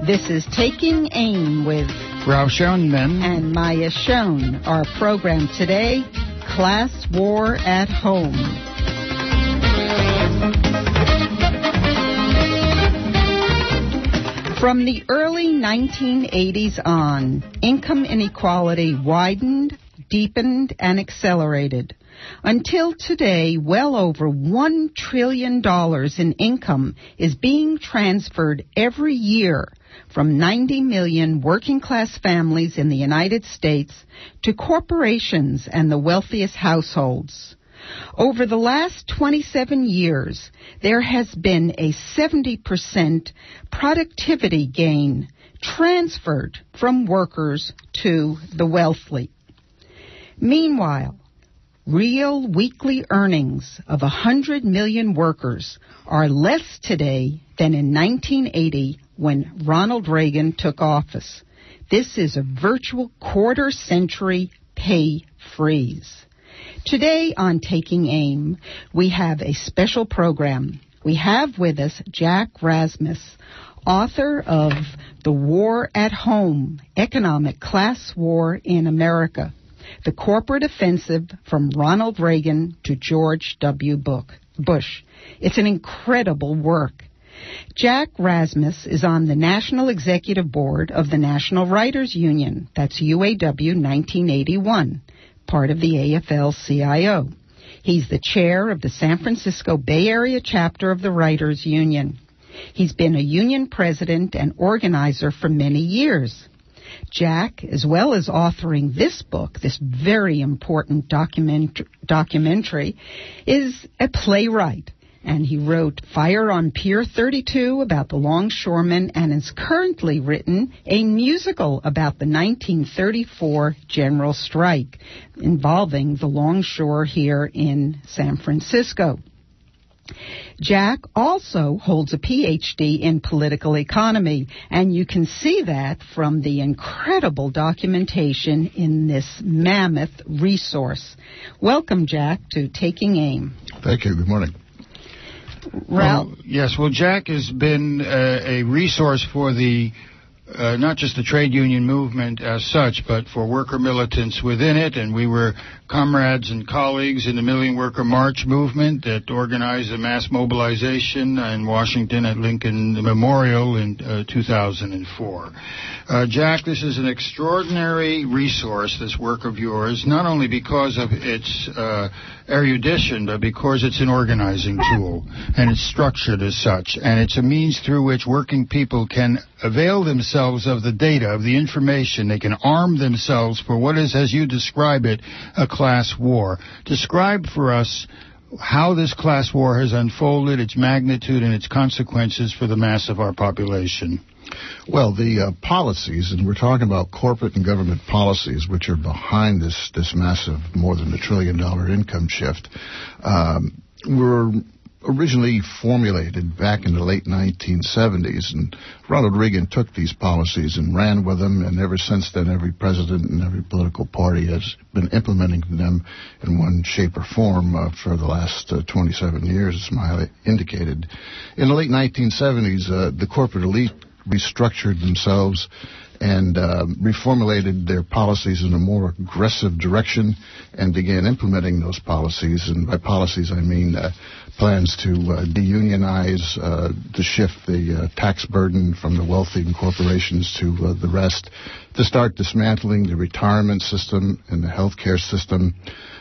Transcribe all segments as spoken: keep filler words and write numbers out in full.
This is Taking Aim with Ralph Schoenman and Maya Schoen. Our program today, Class War at Home. From the early nineteen eighties on, income inequality widened, deepened, and accelerated. Until today, well over one trillion dollars in income is being transferred every year from ninety million working-class families in the United States to corporations and the wealthiest households. Over the last twenty-seven years, there has been a seventy percent productivity gain transferred from workers to the wealthy. Meanwhile, real weekly earnings of one hundred million workers are less today than in nineteen eighty when Ronald Reagan took office. This is a virtual quarter-century pay freeze. Today on Taking Aim, we have a special program. We have with us Jack Rasmus, author of The War at Home, Economic Class War in America, The Corporate Offensive from Ronald Reagan to George W. Bush. It's an incredible work. Jack Rasmus is on the National Executive Board of the National Writers Union. That's U A W nineteen eighty-one, part of the A F L C I O. He's the chair of the San Francisco Bay Area chapter of the Writers Union. He's been a union president and organizer for many years. Jack, as well as authoring this book, this very important document, documentary, is a playwright. And he wrote Fire on Pier thirty-two about the longshoremen and has currently written a musical about the nineteen thirty-four general strike involving the longshore here in San Francisco. Jack also holds a P H D in political economy, and you can see that from the incredible documentation in this mammoth resource. Welcome, Jack, to Taking Aim. Thank you. Good morning. Ralph? Well, yes, well, Jack has been uh, a resource for the Uh, not just the trade union movement as such, but for worker militants within it. And we were comrades and colleagues in the Million Worker March movement that organized a mass mobilization in Washington at Lincoln Memorial in uh, two thousand four. Uh, Jack, this is an extraordinary resource, this work of yours, not only because of its uh, erudition, but because it's an organizing tool, and it's structured as such, and it's a means through which working people can avail themselves of the data, of the information. They can arm themselves for what is, as you describe it, a class war. Describe for us how this class war has unfolded, its magnitude, and its consequences for the mass of our population. Well, the uh, policies, and we're talking about corporate and government policies, which are behind this, this massive, more than a trillion dollar income shift, um, were originally formulated back in the late nineteen seventies, and Ronald Reagan took these policies and ran with them, and ever since then every president and every political party has been implementing them in one shape or form uh, for the last uh, twenty-seven years, as Maya indicated. In the late nineteen seventies, uh, the corporate elite restructured themselves and uh, reformulated their policies in a more aggressive direction and began implementing those policies. And by policies, I mean uh, plans to uh, deunionize, uh, to shift the uh, tax burden from the wealthy and corporations to uh, the rest, to start dismantling the retirement system and the healthcare system,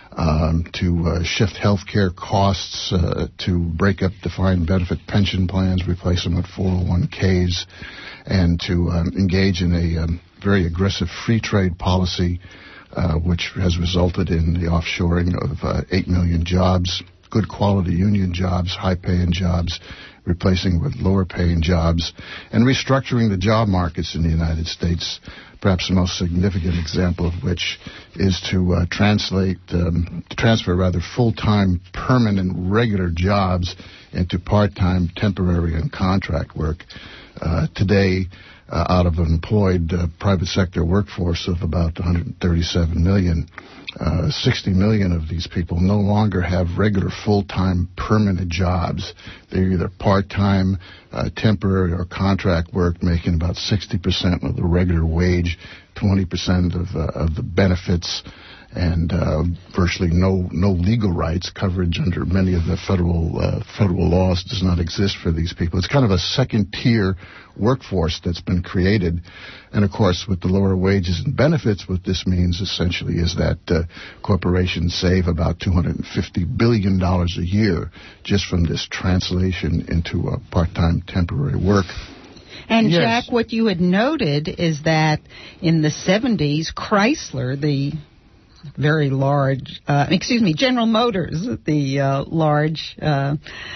Um, to uh, shift healthcare costs, uh, to break up defined benefit pension plans, replace them with four oh one k's, and to um, engage in a um, very aggressive free trade policy, uh, which has resulted in the offshoring of uh, eight million jobs, good quality union jobs, high-paying jobs, replacing with lower-paying jobs, and restructuring the job markets in the United States. Perhaps the most significant example of which is to uh, translate, um, to transfer rather full-time, permanent, regular jobs into part-time, temporary, and contract work. Uh, today, uh, out of an employed uh, private sector workforce of about one hundred thirty-seven million, uh, sixty million of these people no longer have regular full-time permanent jobs. They're either part-time, uh, temporary, or contract work, making about sixty percent of the regular wage, twenty percent of, uh, of the benefits, and uh, virtually no no legal rights. Coverage under many of the federal uh, federal laws does not exist for these people. It's kind of a second-tier workforce that's been created. And, of course, with the lower wages and benefits, what this means essentially is that uh, corporations save about two hundred fifty billion dollars a year just from this translation into uh, part-time temporary work. And, yes. Jack, what you had noted is that in the seventies, Chrysler, the very large, uh, excuse me, General Motors, the uh, large uh,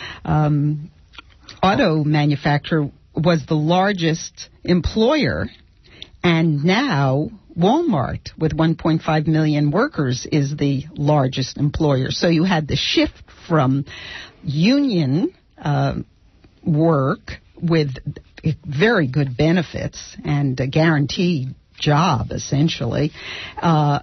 um, auto manufacturer, was the largest employer, and now Walmart, with one point five million workers, is the largest employer. So you had the shift from union uh, work with very good benefits and a guaranteed job, essentially, uh,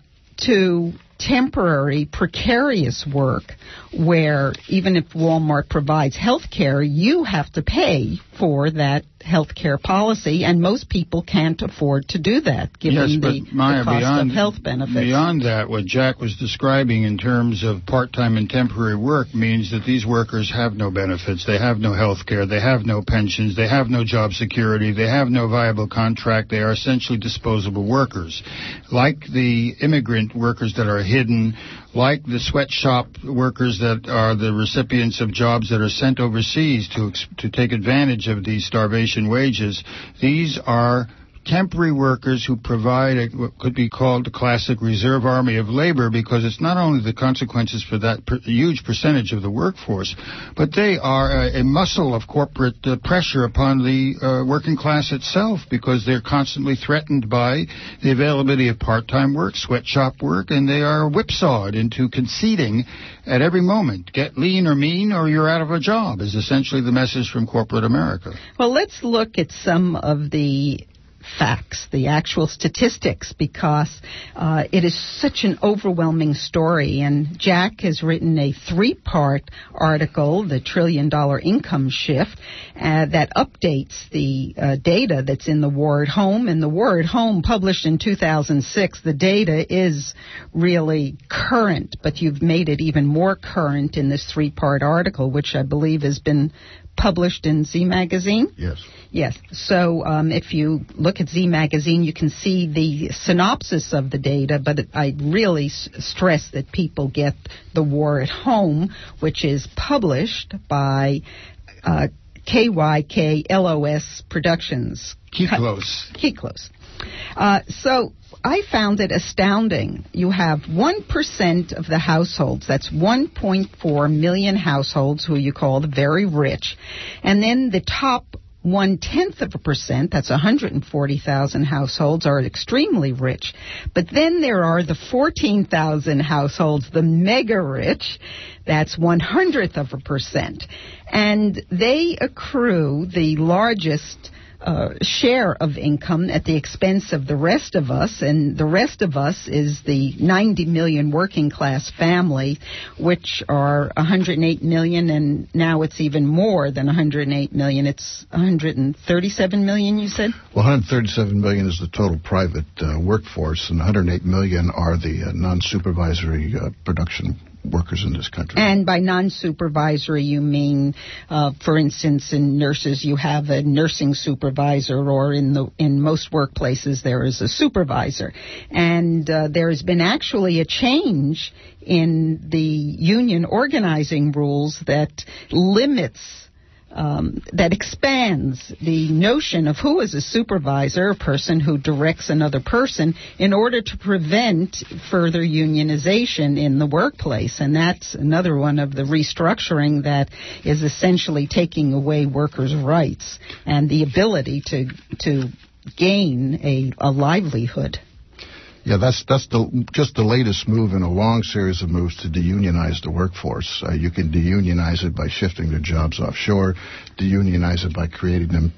to temporary, precarious work where even if Walmart provides health care, you have to pay for that health care policy, and most people can't afford to do that, given yes, the, but Maya, the cost beyond, of health benefits. Beyond that, what Jack was describing in terms of part-time and temporary work means that these workers have no benefits, they have no health care, they have no pensions, they have no job security, they have no viable contract, they are essentially disposable workers. Like the immigrant workers that are hidden, like the sweatshop workers that are the recipients of jobs that are sent overseas to to take advantage of these starvation wages, these are temporary workers who provide a, what could be called the classic reserve army of labor, because it's not only the consequences for that per, huge percentage of the workforce, but they are a, a muscle of corporate uh, pressure upon the uh, working class itself, because they're constantly threatened by the availability of part-time work, sweatshop work, and they are whipsawed into conceding at every moment. Get lean or mean or you're out of a job is essentially the message from corporate America. Well, let's look at some of the facts, the actual statistics, because uh, it is such an overwhelming story. And Jack has written a three-part article, The Trillion Dollar Income Shift, uh, that updates the uh, data that's in the War at Home. And the War at Home, published in two thousand six, the data is really current, but you've made it even more current in this three-part article, which I believe has been published in Z Magazine? Yes. Yes. So um, if you look at Z Magazine, you can see the synopsis of the data, but it, I really s- stress that people get The War at Home, which is published by uh, K Y K L O S Productions. Keep close. Keep close. Uh, so I found it astounding. You have one percent of the households, that's one point four million households who you call the very rich, and then the top one-tenth of a percent, that's one hundred forty thousand households, are extremely rich. But then there are the fourteen thousand households, the mega-rich, that's one-hundredth of a percent. And they accrue the largest Uh, share of income at the expense of the rest of us, and the rest of us is the ninety million working class family, which are one hundred eight million, and now it's even more than one hundred eight million. It's one hundred thirty-seven million, you said? Well, one hundred thirty-seven million is the total private uh, workforce, and one hundred eight million are the uh, non-supervisory uh, production workers in this country. And by non-supervisory, you mean, uh, for instance, in nurses, you have a nursing supervisor, or in the in most workplaces there is a supervisor. And uh, there has been actually a change in the union organizing rules that limits Um, that expands the notion of who is a supervisor, a person who directs another person, in order to prevent further unionization in the workplace. And that's another one of the restructuring that is essentially taking away workers' rights and the ability to to gain a, a livelihood. Yeah, that's that's the just the latest move in a long series of moves to deunionize the workforce. Uh, you can deunionize it by shifting their jobs offshore, deunionize it by creating them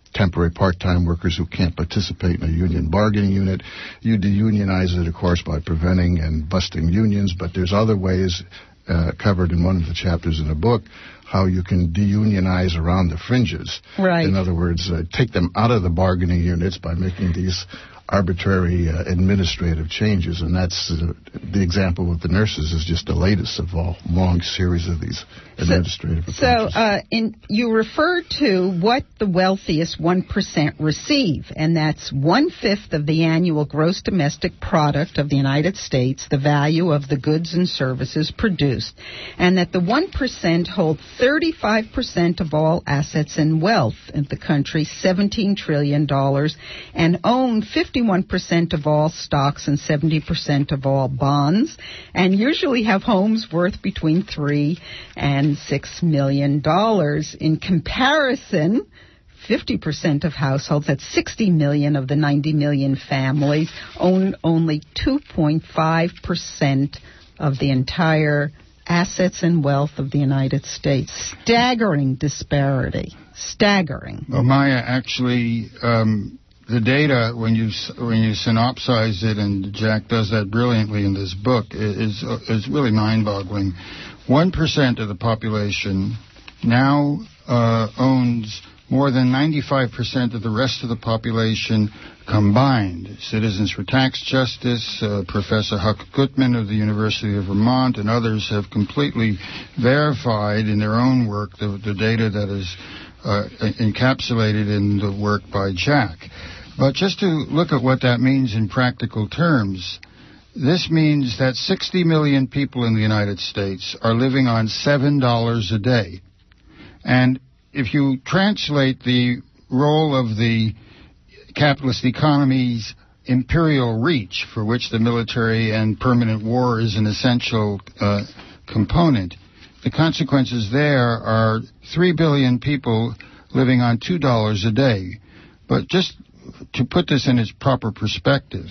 temporary part-time workers who can't participate in a union bargaining unit. You deunionize it, of course, by preventing and busting unions, but there's other ways uh, covered in one of the chapters in the book, how you can deunionize around the fringes. Right. In other words, uh, take them out of the bargaining units by making these arbitrary uh, administrative changes, and that's uh, the example with the nurses is just the latest of a long series of these administrative so, approaches. So uh, in, you refer to what the wealthiest one percent receive, and that's one-fifth of the annual gross domestic product of the United States, the value of the goods and services produced, and that the one percent hold thirty-five percent of all assets and wealth in the country, seventeen trillion dollars, and own fifty-one percent of all stocks and seventy percent of all bonds, and usually have homes worth between three and six million dollars. In comparison, fifty percent of households, that's sixty million of the ninety million families, own only two point five percent of the entire assets and wealth of the United States. Staggering disparity. Staggering. Well, Maya, actually, um, the data, when you when you synopsize it, and Jack does that brilliantly in this book, is is really mind-boggling. One percent of the population now uh, owns more than ninety-five percent of the rest of the population combined. Citizens for Tax Justice, uh, Professor Huck Gutman of the University of Vermont, and others have completely verified in their own work the, the data that is uh, encapsulated in the work by Jack. But just to look at what that means in practical terms, this means that sixty million people in the United States are living on seven dollars a day. And if you translate the role of the capitalist economy's imperial reach, for which the military and permanent war is an essential uh, component, the consequences there are three billion people living on two dollars a day. But just to put this in its proper perspective,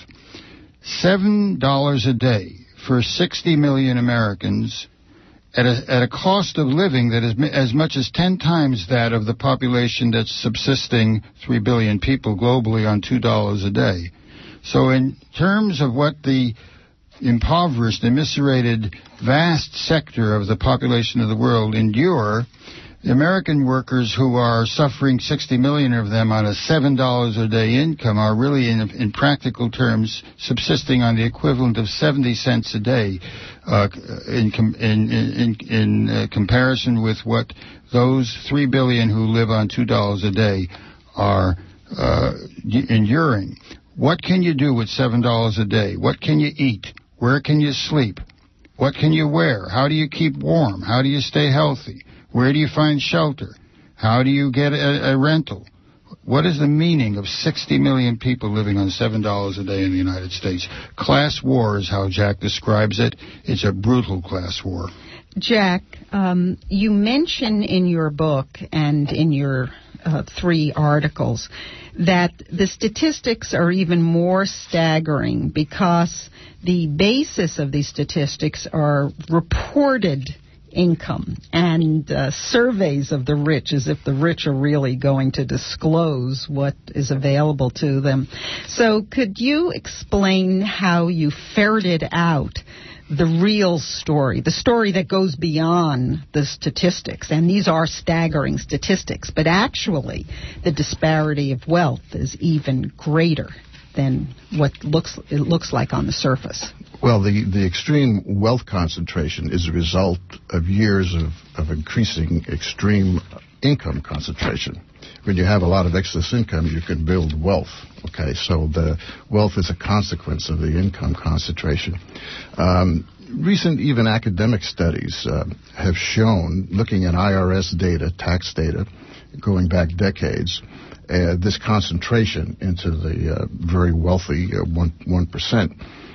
seven dollars a day for sixty million Americans at a, at a cost of living that is as much as ten times that of the population that's subsisting three billion people globally on two dollars a day. So in terms of what the impoverished, eviscerated, vast sector of the population of the world endure, the American workers who are suffering, sixty million of them on a seven dollars a day income, are really, in, in practical terms, subsisting on the equivalent of seventy cents a day uh, in, in, in, in uh, comparison with what those three billion who live on two dollars a day are uh, enduring. What can you do with seven dollars a day? What can you eat? Where can you sleep? What can you wear? How do you keep warm? How do you stay healthy? Where do you find shelter? How do you get a, a rental? What is the meaning of sixty million people living on seven dollars a day in the United States? Class war is how Jack describes it. It's a brutal class war. Jack, um, you mention in your book and in your uh, three articles that the statistics are even more staggering because the basis of these statistics are reported income and uh, surveys of the rich, as if the rich are really going to disclose what is available to them. So could you explain how you ferreted out the real story, the story that goes beyond the statistics? And these are staggering statistics, but actually the disparity of wealth is even greater than what looks it looks like on the surface. Well, the, the extreme wealth concentration is a result of years of, of increasing extreme income concentration. When you have a lot of excess income, you can build wealth. Okay, so the wealth is a consequence of the income concentration. Um, recent, even academic studies uh, have shown, looking at I R S data, tax data, going back decades, uh, this concentration into the uh, very wealthy uh, one, one percent.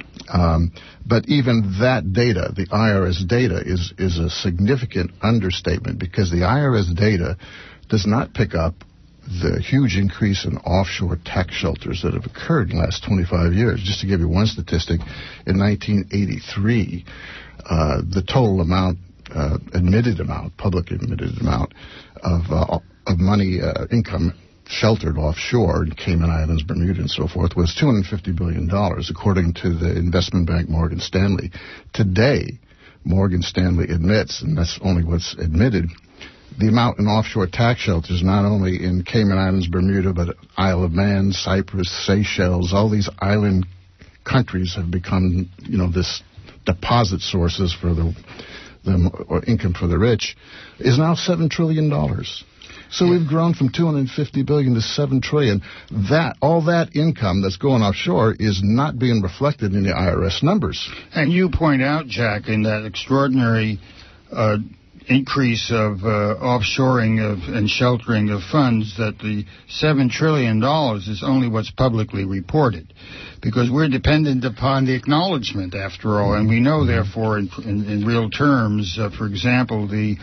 Um, but even that data, the I R S data, is, is a significant understatement because the I R S data does not pick up the huge increase in offshore tax shelters that have occurred in the last twenty-five years. Just to give you one statistic, in nineteen eighty-three, uh, the total amount, uh, admitted amount, public admitted amount of uh, of money, uh, income sheltered offshore in Cayman Islands, Bermuda, and so forth was two hundred fifty billion dollars, according to the investment bank Morgan Stanley. Today, Morgan Stanley admits, and that's only what's admitted, the amount in offshore tax shelters, not only in Cayman Islands, Bermuda, but Isle of Man, Cyprus, Seychelles, all these island countries have become, you know, this deposit sources for the, the or income for the rich, is now seven trillion dollars. So we've grown from two hundred fifty billion dollars to seven trillion dollars. That, all that income that's going offshore is not being reflected in the I R S numbers. And you point out, Jack, in that extraordinary uh, increase of uh, offshoring of and sheltering of funds, that the seven trillion dollars is only what's publicly reported, because we're dependent upon the acknowledgement, after all, and we know, therefore, in, in, in real terms, uh, for example, the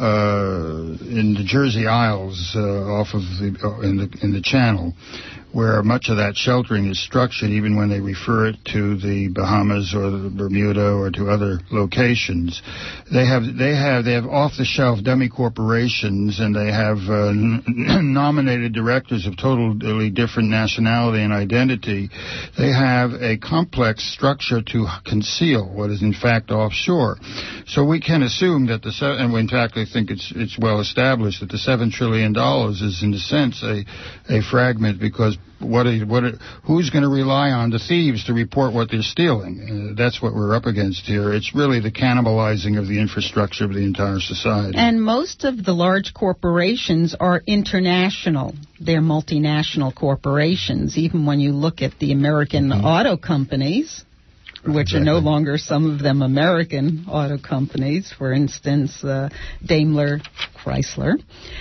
uh, in the Jersey Isles, uh, off of the uh, in the in the Channel, where much of that sheltering is structured, even when they refer it to the Bahamas or the Bermuda or to other locations, they have they have they have off-the-shelf dummy corporations, and they have uh, n- nominated directors of totally different nationality and identity. They have a complex structure to conceal what is in fact offshore. So we can assume that the se- and in fact I think it's it's well established that the seven trillion dollars is in a sense a a fragment, because What a, what a, who's going to rely on the thieves to report what they're stealing? Uh, that's what we're up against here. It's really the cannibalizing of the infrastructure of the entire society. And most of the large corporations are international. They're multinational corporations. Even when you look at the American mm-hmm. auto companies, which exactly. are no longer some of them American auto companies, for instance, uh, Daimler, Chrysler,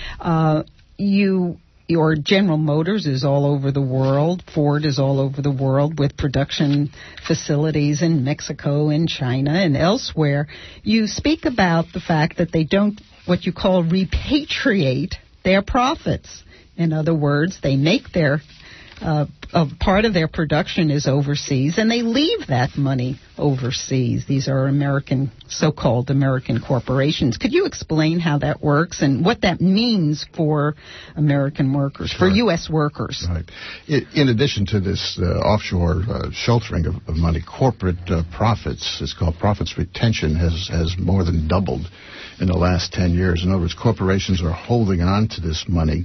uh, you... Your General Motors is all over the world. Ford is all over the world with production facilities in Mexico and China and elsewhere. You speak about the fact that they don't, what you call, repatriate their profits. In other words, they make their, uh, a part of their production is overseas, and they leave that money overseas. These are American, so-called American corporations. Could you explain how that works and what that means for American workers, sure. for U S workers? Right. In addition to this uh, offshore uh, sheltering of, of money, corporate uh, profits, it's called profits retention, has, has more than doubled in the last ten years. In other words, corporations are holding on to this money,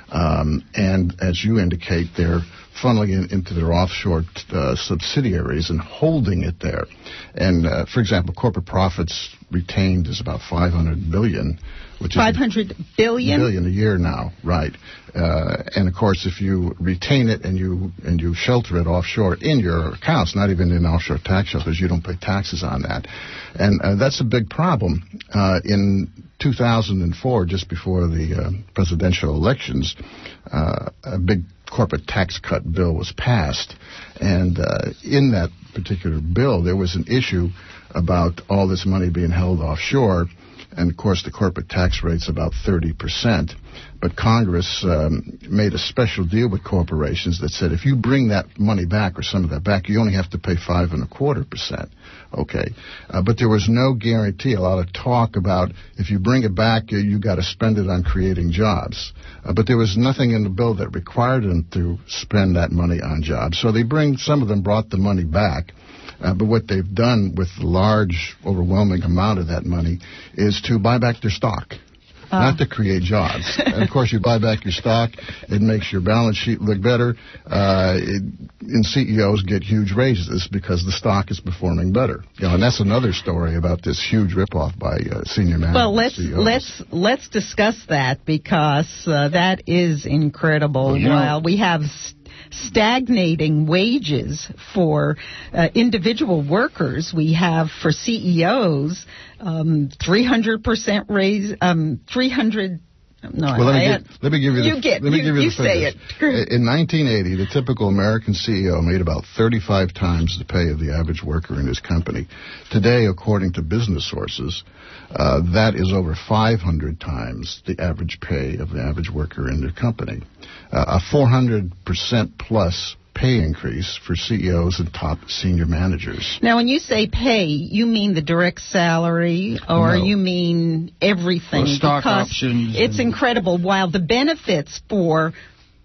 um, and as you indicate, they're funneling it into their offshore uh, subsidiaries and holding it there. And, uh, for example, corporate profits retained is about five hundred billion dollars, which five hundred billion dollars billion a year now, right? Uh, and of course, if you retain it and you and you shelter it offshore in your accounts, not even in offshore tax shelters, you don't pay taxes on that, and uh, that's a big problem. Uh, in two thousand four, just before the uh, presidential elections, uh, a big corporate tax cut bill was passed, and uh, in that particular bill, there was an issue about all this money being held offshore. And, of course, the corporate tax rate's about thirty percent. But Congress um, made a special deal with corporations that said if you bring that money back or some of that back, you only have to pay five and a quarter percent. Okay. Uh, but there was no guarantee. A lot of talk about if you bring it back, you, you got to spend it on creating jobs. Uh, but there was nothing in the bill that required them to spend that money on jobs. So they bring, some of them brought the money back. Uh, but what they've done with the large, overwhelming amount of that money is to buy back their stock, uh. not to create jobs. And, of course, you buy back your stock, it makes your balance sheet look better, uh, it, and C E Os get huge raises because the stock is performing better. You know, and that's another story about this huge ripoff by uh, senior management. Well, let's C E Os. let's let's discuss that, because uh, that is incredible. Well, you While know, we have st- stagnating wages for uh, individual workers, we have for C E Os um, three hundred percent raise, um, three hundred. No, well, let me, I, give, let me give you the, you get, let me you, give you you the say figures. it. In nineteen eighty, the typical American C E O made about thirty-five times the pay of the average worker in his company. Today, according to business sources, uh, that is over five hundred times the average pay of the average worker in their company. Uh, a four hundred percent plus pay increase for C E Os and top senior managers. Now, when you say pay, you mean the direct salary, or no. you mean everything? Well, stock because options. It's incredible. While the benefits for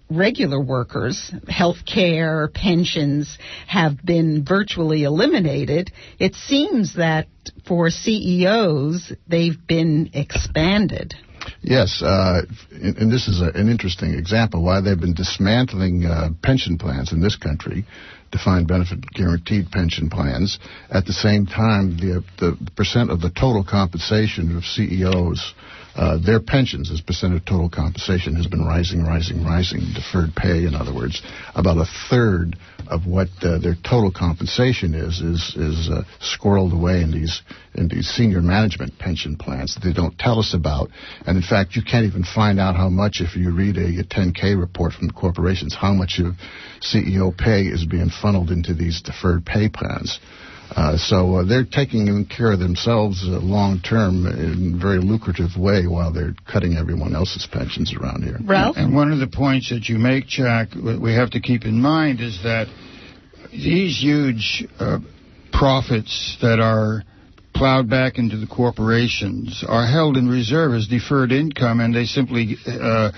regular workers, health care, pensions, have been virtually eliminated, it seems that for C E Os, they've been expanded. Yes, uh, and, and this is a, an interesting example why they've been dismantling uh, pension plans in this country, defined benefit guaranteed pension plans. At the same time, the, the percent of the total compensation of C E Os, uh, their pensions as percent of total compensation has been rising, rising, rising. Deferred pay, in other words, about a third of what uh, their total compensation is is is uh, squirreled away in these in these senior management pension plans that they don't tell us about. And in fact, you can't even find out how much if you read a, a ten K report from the corporations, how much of C E O pay is being funneled into these deferred pay plans. Uh, so uh, they're taking care of themselves uh, long term in a very lucrative way while they're cutting everyone else's pensions around here. Ralph? And one of the points that you make, Jack, we have to keep in mind is that these huge uh, profits that are plowed back into the corporations are held in reserve as deferred income, and they simply uh,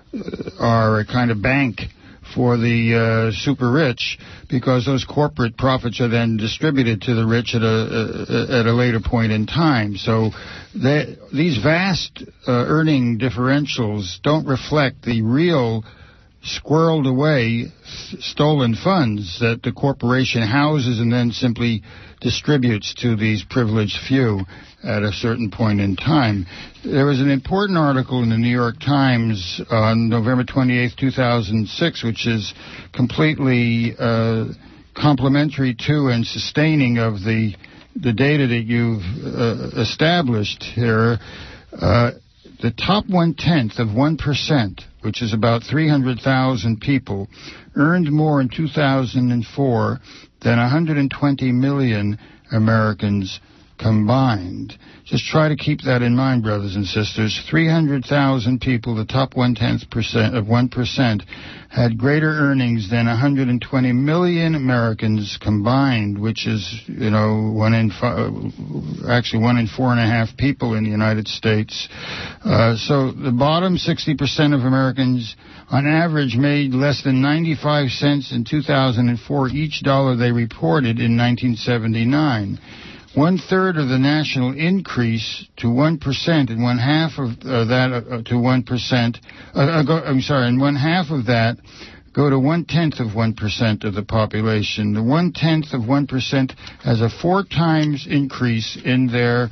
are a kind of bank for the uh, super rich, because those corporate profits are then distributed to the rich at a uh, at a later point in time. So they, these vast uh, earning differentials don't reflect the real squirreled away stolen funds that the corporation houses and then simply distributes to these privileged few at a certain point in time. There was an important article in the New York Times on November twenty-eighth, two thousand six, which is completely uh, complementary to and sustaining of the the data that you've uh, established here. Uh, the top one-tenth of one percent, which is about three hundred thousand people, earned more in two thousand four than one hundred twenty million Americans combined. Just try to keep that in mind, brothers and sisters. three hundred thousand people, the top one-tenth percent of one percent, had greater earnings than one hundred twenty million Americans combined, which is, you know, one in five, actually one in four and a half people in the United States. Uh, so the bottom sixty percent of Americans, on average, made less than ninety-five cents in two thousand four each dollar they reported in nineteen seventy-nine. One third of the national increase to one percent, and one half of uh, that uh, to one percent. Uh, uh, go, I'm sorry, and one half of that go to one tenth of one percent of the population. The one tenth of one percent has a four times increase in their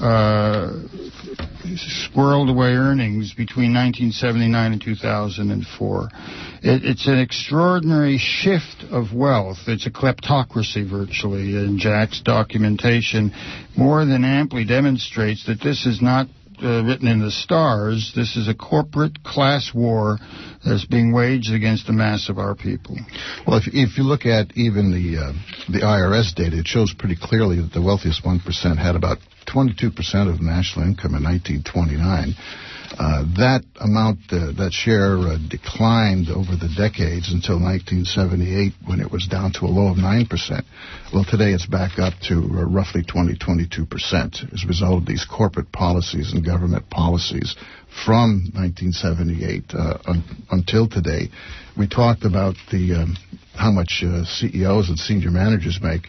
uh, squirreled away earnings between nineteen seventy-nine and two thousand four. It, it's an extraordinary shift of wealth. It's a kleptocracy virtually, and Jack's documentation more than amply demonstrates that this is not uh, written in the stars. This is a corporate class war that's being waged against the mass of our people. Well, if, if you look at even the uh, the I R S data, it shows pretty clearly that the wealthiest one percent had about twenty-two percent of national income in nineteen twenty-nine. Uh, that amount, uh, that share uh, declined over the decades until nineteen seventy-eight, when it was down to a low of nine percent. Well, today it's back up to uh, roughly twenty, twenty-two percent as a result of these corporate policies and government policies from nineteen seventy-eight uh, un- until today. We talked about the um, how much uh, C E Os and senior managers make.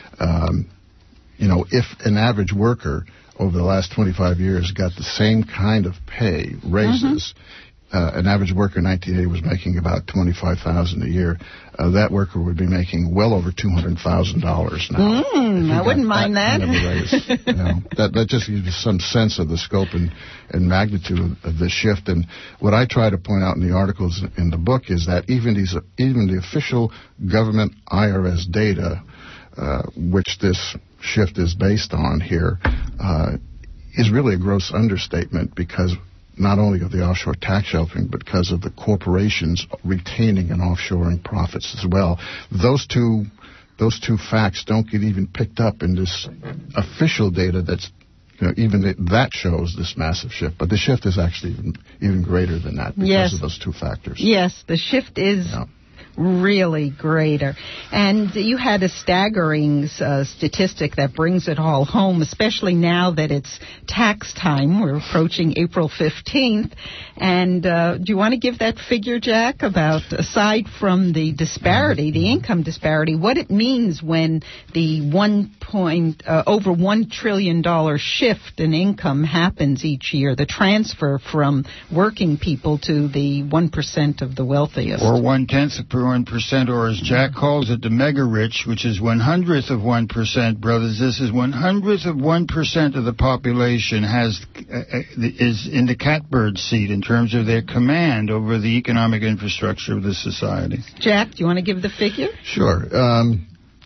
Um, you know, if an average worker over the last twenty-five years got the same kind of pay raises, mm-hmm. uh, an average worker in nineteen eighty was making about twenty-five thousand dollars a year. Uh, that worker would be making well over two hundred thousand dollars now. Mm, I wouldn't mind that. Kind of a raise. You know, that. That just gives you some sense of the scope and, and magnitude of, of the shift. And what I try to point out in the articles in the book is that even these, even the official government I R S data, uh, which this shift is based on here, uh, is really a gross understatement, because not only of the offshore tax sheltering, but because of the corporations retaining and offshoring profits as well. Those two, those two facts don't get even picked up in this official data that's, you know, even th- that shows this massive shift. But the shift is actually even, even greater than that because yes. of those two factors. Yes, the shift is... Yeah. really greater. And you had a staggering uh, statistic that brings it all home, especially now that it's tax time. We're approaching April fifteenth. And uh, do you want to give that figure, Jack, about, aside from the disparity, the income disparity, what it means when the one point, uh, over one trillion dollars shift in income happens each year, the transfer from working people to the one percent of the wealthiest? Or one-tenth of one percent, or as Jack calls it, the mega-rich, which is one-hundredth of one percent, brothers. This is one-hundredth of one percent of the population has uh, is in the catbird seat in terms of their command over the economic infrastructure of the society. Jack, do you want to give the figure? Sure. Um,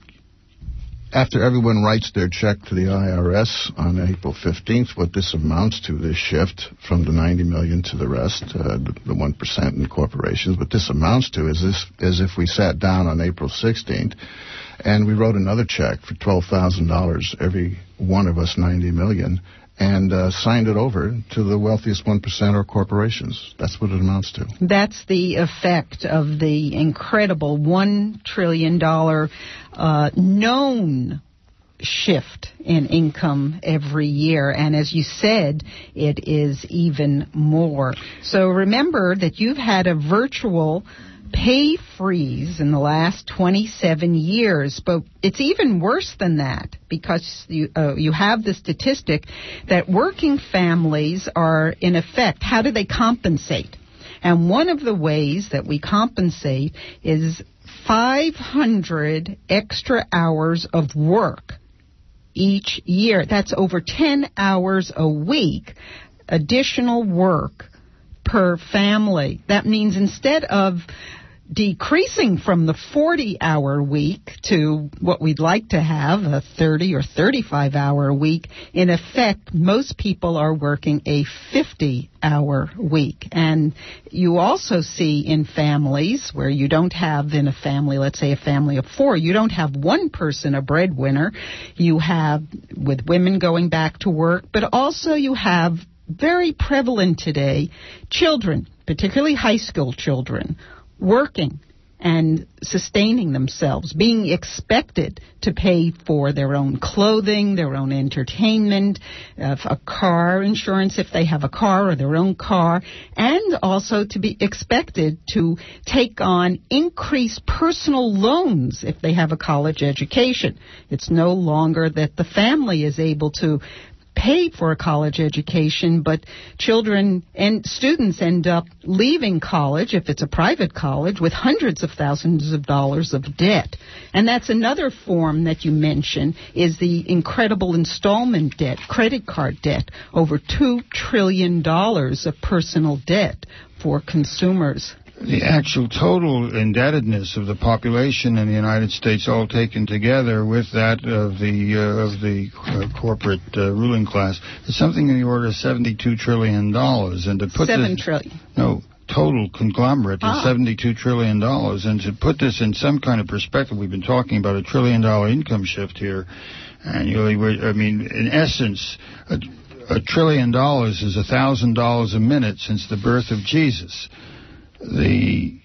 after everyone writes their check to the I R S on April fifteenth, what this amounts to, this shift from the ninety million dollars to the rest, uh, the, the one percent in corporations, what this amounts to is this, as if we sat down on April sixteenth and we wrote another check for twelve thousand dollars, every one of us ninety million dollars, and uh, signed it over to the wealthiest one percent or corporations. That's what it amounts to. That's the effect of the incredible one trillion dollars uh, known shift in income every year. And as you said, it is even more. So remember that you've had a virtual pay freeze in the last twenty-seven years, but it's even worse than that, because you uh, you have the statistic that working families are, in effect, how do they compensate? And one of the ways that we compensate is five hundred extra hours of work each year. That's over ten hours a week, additional work per family. That means instead of decreasing from the forty-hour week to what we'd like to have, a thirty or thirty-five hour week, in effect, most people are working a fifty-hour week. And you also see in families where you don't have, in a family, let's say a family of four, you don't have one person a breadwinner. You have, with women going back to work, but also you have, very prevalent today, children, particularly high school children, working and sustaining themselves, being expected to pay for their own clothing, their own entertainment, uh, a car insurance if they have a car or their own car, and also to be expected to take on increased personal loans if they have a college education. It's no longer that the family is able to pay for a college education, but children and students end up leaving college, if it's a private college, with hundreds of thousands of dollars of debt. And that's another form that you mentioned, is the incredible installment debt, credit card debt, over two trillion dollars of personal debt for consumers. The actual total indebtedness of the population in the United States, all taken together with that of the uh, of the uh, corporate uh, ruling class, is something in the order of seventy-two trillion dollars. And to put Seven this, trillion. No, total conglomerate ah. is seventy-two trillion dollars. And to put this in some kind of perspective, we've been talking about a trillion dollar income shift here annually. I mean, in essence, a, a trillion dollars is a thousand dollars a minute since the birth of Jesus. The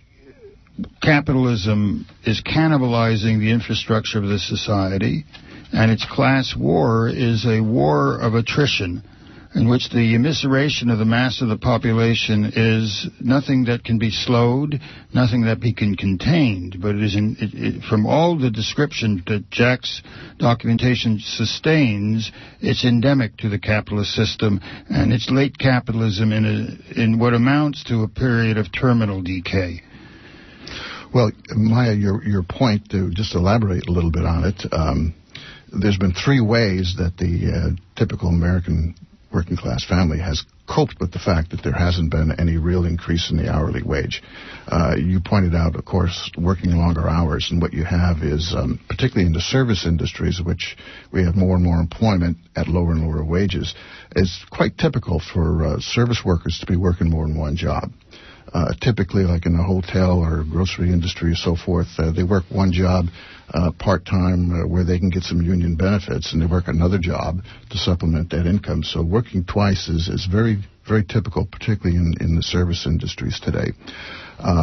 capitalism is cannibalizing the infrastructure of this society, and its class war is a war of attrition, in which the immiseration of the mass of the population is nothing that can be slowed, nothing that be can contained, but it is in, it, it, from all the description that Jack's documentation sustains, it's endemic to the capitalist system, and it's late capitalism in a, in what amounts to a period of terminal decay. Well, Maya, your your point, to just elaborate a little bit on it, um, there's been three ways that the uh, typical American working class family has coped with the fact that there hasn't been any real increase in the hourly wage. Uh, you pointed out, of course, working longer hours, and what you have is, um, particularly in the service industries, which we have more and more employment at lower and lower wages, it's quite typical for uh, service workers to be working more than one job. Uh, typically, like in the hotel or grocery industry or so forth, uh, they work one job uh, part-time uh, where they can get some union benefits, and they work another job to supplement that income. So working twice is, is very, very typical, particularly in, in the service industries today. Um,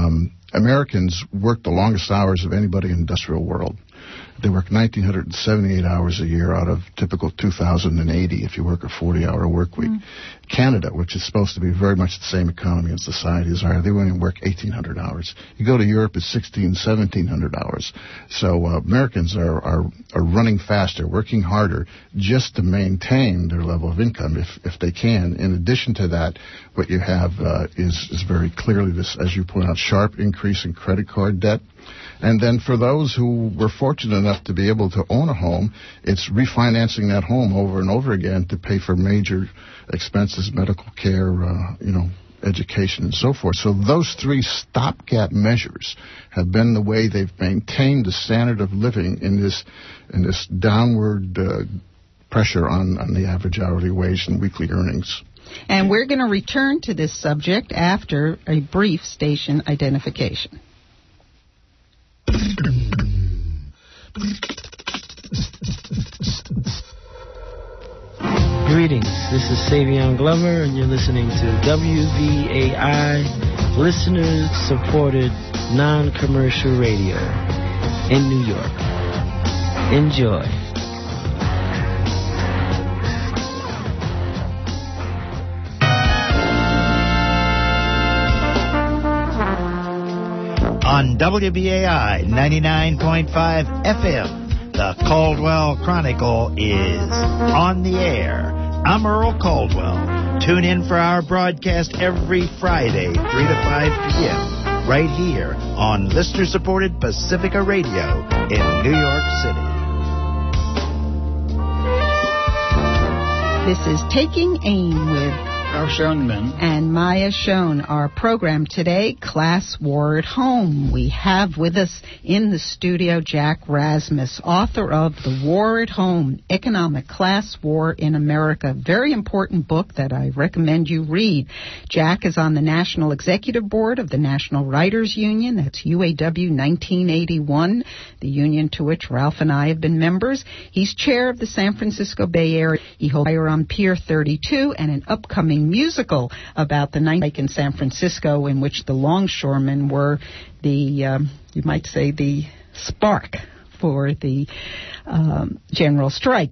Americans work the longest hours of anybody in the industrial world. They work one thousand nine hundred seventy-eight hours a year out of typical two thousand eighty if you work a forty-hour work week. Mm. Canada, which is supposed to be very much the same economy and society as ours, they only work eighteen hundred hours. You go to Europe, it's sixteen, seventeen hundred hours. So uh, Americans are, are are running faster, working harder, just to maintain their level of income if if they can. In addition to that, what you have uh, is, is very clearly this, as you point out, sharp increase in credit card debt. And then for those who were fortunate enough to be able to own a home, it's refinancing that home over and over again to pay for major expenses, medical care, uh, you know, education and so forth. So those three stopgap measures have been the way they've maintained the standard of living in this in this downward uh, pressure on, on the average hourly wage and weekly earnings. And we're going to return to this subject after a brief station identification. Greetings, this is Savion Glover, and you're listening to W V A I, listener-supported, non-commercial radio in New York. Enjoy. On W B A I ninety-nine point five F M, the Caldwell Chronicle is on the air. I'm Earl Caldwell. Tune in for our broadcast every Friday, three to five p.m., right here on listener-supported Pacifica Radio in New York City. This is Taking Aim with Our Schoenman and Maya Schoen. Our program today, Class War at Home. We have with us in the studio Jack Rasmus, author of The War at Home, Economic Class War in America. Very important book that I recommend you read. Jack is on the National Executive Board of the National Writers Union. That's U A W nineteen eighty-one, the union to which Ralph and I have been members. He's chair of the San Francisco Bay Area. He holds fire on Pier thirty-two and an upcoming musical about the night in San Francisco in which the longshoremen were the, um, you might say, the spark for the um, general strike.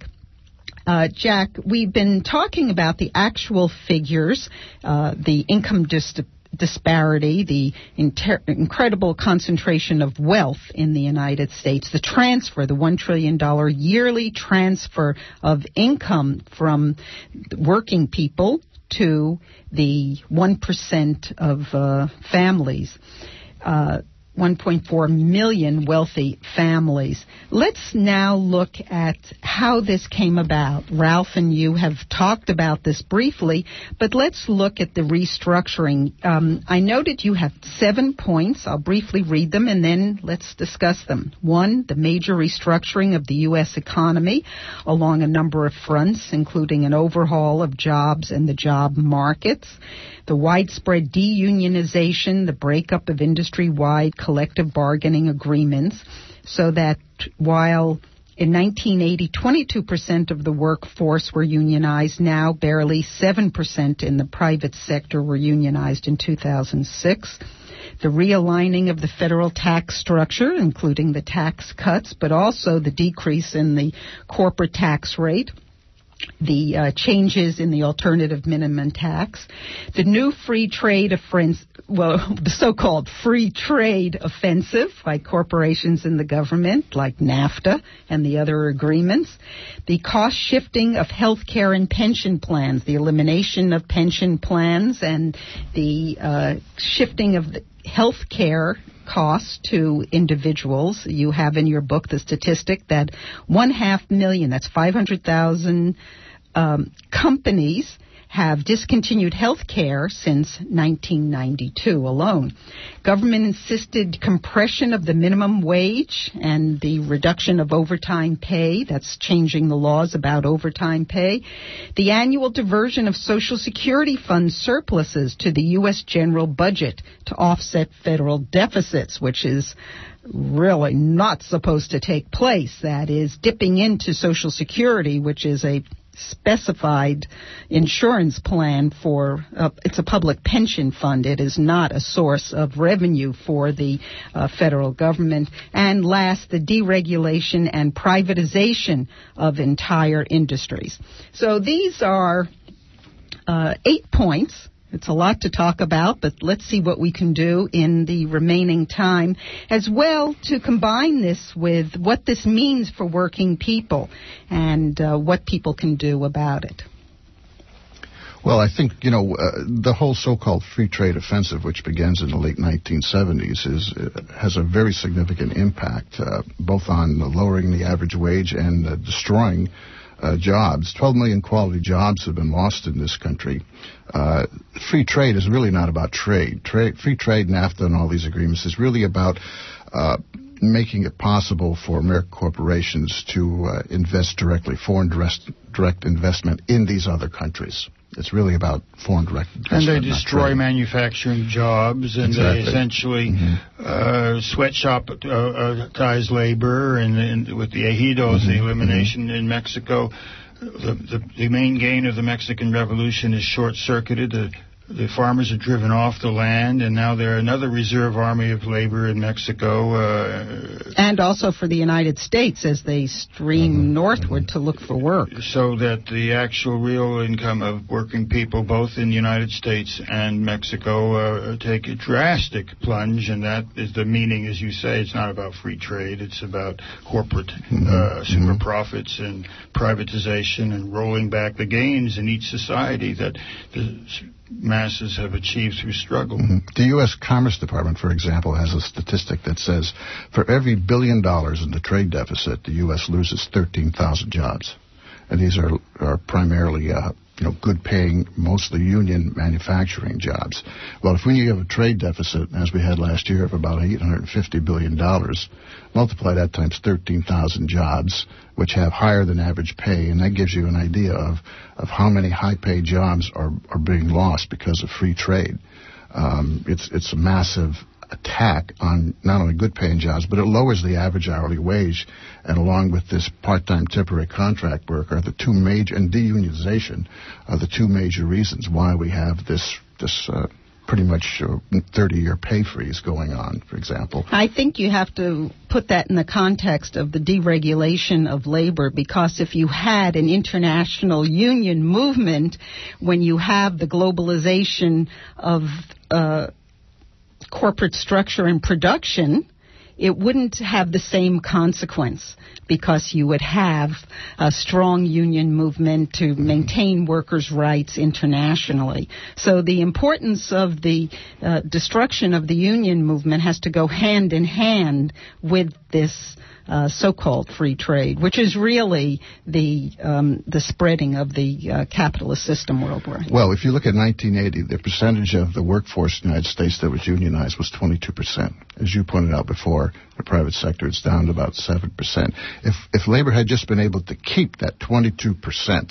Uh, Jack, we've been talking about the actual figures, uh, the income dis- disparity, the inter- incredible concentration of wealth in the United States, the transfer, the one trillion dollars yearly transfer of income from working people to the one percent of uh, families, uh, one point four million wealthy families. Let's now look at how this came about. Ralph and you have talked about this briefly, but let's look at the restructuring. Um, I noted you have seven points. I'll briefly read them, and then let's discuss them. One, the major restructuring of the U S economy along a number of fronts, including an overhaul of jobs and the job markets, the widespread deunionization, the breakup of industry-wide collective bargaining agreements, so that while in nineteen eighty, twenty-two percent of the workforce were unionized, now barely seven percent in the private sector were unionized in two thousand six. The realigning of the federal tax structure, including the tax cuts, but also the decrease in the corporate tax rate, the uh, changes in the alternative minimum tax, the new free trade offense, well, the so-called free trade offensive by corporations in the government, like NAFTA and the other agreements, the cost shifting of health care and pension plans, the elimination of pension plans, and the uh, shifting of the health care costs to individuals. You have in your book the statistic that one half million, that's five hundred thousand um, companies have discontinued health care since nineteen ninety-two alone. Government insisted compression of the minimum wage and the reduction of overtime pay. That's changing the laws about overtime pay. The annual diversion of Social Security fund surpluses to the U S general budget to offset federal deficits, which is really not supposed to take place. That is, dipping into Social Security, which is a specified insurance plan for, uh, it's a public pension fund. It is not a source of revenue for the uh, federal government. And last, the deregulation and privatization of entire industries. So these are uh, eight points. It's a lot to talk about, but let's see what we can do in the remaining time, as well to combine this with what this means for working people and uh, what people can do about it. Well, I think, you know, uh, the whole so-called free trade offensive, which begins in the late nineteen seventies, is uh, has a very significant impact, uh, both on lowering the average wage and uh, destroying Uh, jobs. twelve million quality jobs have been lost in this country. Uh, free trade is really not about trade. Trade, free trade, NAFTA, and all these agreements is really about uh, making it possible for American corporations to uh, invest directly, foreign direct, direct investment in these other countries. It's really about foreign direct investment. And they destroy manufacturing jobs, and exactly. they essentially mm-hmm. uh, sweatshop-tize uh, labor, and, and with the ejidos, mm-hmm. the elimination mm-hmm. in Mexico, the, the, the main gain of the Mexican Revolution is short-circuited. The, The farmers are driven off the land, and now they're another reserve army of labor in Mexico. Uh, and also for the United States as they stream mm-hmm. northward to look for work. So that the actual real income of working people, both in the United States and Mexico, uh, take a drastic plunge, and that is the meaning, as you say. It's not about free trade. It's about corporate mm-hmm. uh, super mm-hmm. profits and privatization and rolling back the gains in each society that the masses have achieved through struggle. Mm-hmm. The U S Commerce Department, for example, has a statistic that says for every billion dollars in the trade deficit, the U S loses thirteen thousand jobs. And these are, are primarily uh, you know, good-paying, mostly union manufacturing jobs. Well, if we have a trade deficit, as we had last year, of about eight hundred fifty billion dollars, multiply that times thirteen thousand jobs, which have higher than average pay, and that gives you an idea of, of how many high-paid jobs are, are being lost because of free trade. Um, it's, it's a massive attack on not only good-paying jobs, but it lowers the average hourly wage. And along with this part-time temporary contract work are the two major, and deunionization are the two major reasons why we have this this uh, pretty much thirty-year pay freeze going on, for example. I think you have to put that in the context of the deregulation of labor, because if you had an international union movement, when you have the globalization of uh, corporate structure and production, it wouldn't have the same consequence, because you would have a strong union movement to maintain workers' rights internationally. So the importance of the uh, destruction of the union movement has to go hand in hand with this uh, so-called free trade, which is really the um, the spreading of the uh, capitalist system worldwide. Well, if you look at nineteen eighty, the percentage of the workforce in the United States that was unionized was twenty-two percent. As you pointed out before, the private sector, it's down to about seven percent. If if labor had just been able to keep that twenty-two percent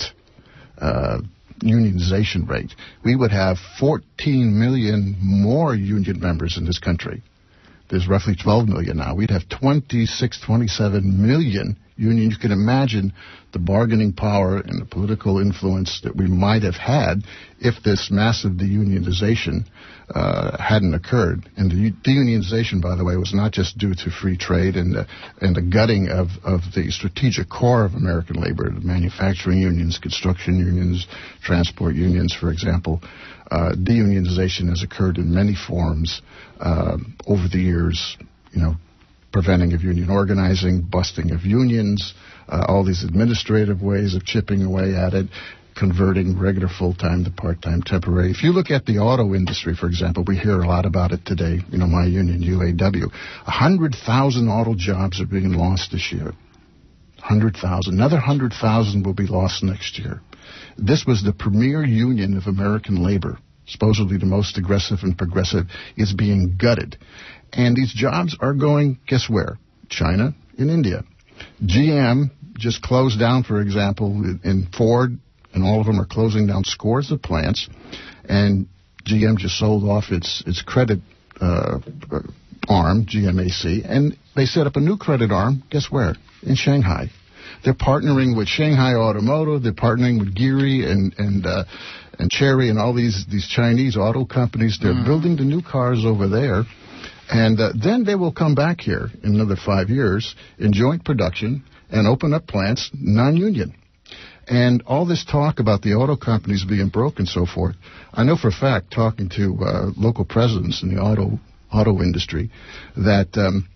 uh, unionization rate, we would have fourteen million more union members in this country. There's roughly twelve million now. We'd have twenty-six, twenty-seven million unions. You can imagine the bargaining power and the political influence that we might have had if this massive deunionization uh, hadn't occurred. And the deunionization, by the way, was not just due to free trade and the, and the gutting of, of the strategic core of American labor, the manufacturing unions, construction unions, transport unions, for example. Uh, deunionization has occurred in many forms uh, over the years, you know, preventing of union organizing, busting of unions, uh, all these administrative ways of chipping away at it, converting regular full-time to part-time temporary. If you look at the auto industry, for example, we hear a lot about it today, you know, my union, U A W. one hundred thousand auto jobs are being lost this year. one hundred thousand. Another one hundred thousand will be lost next year. This was the premier union of American labor, supposedly the most aggressive and progressive, is being gutted. And these jobs are going, guess where? China and India. G M just closed down, for example, in Ford, and all of them are closing down scores of plants. And G M just sold off its, its credit uh, arm, G M A C, and they set up a new credit arm, guess where? In Shanghai. They're partnering with Shanghai Automotive. They're partnering with Geary and and uh, and Chery and all these these Chinese auto companies. They're mm. building the new cars over there. And uh, then they will come back here in another five years in joint production and open up plants non-union. And all this talk about the auto companies being broke and so forth, I know for a fact, talking to uh, local presidents in the auto auto industry, that um,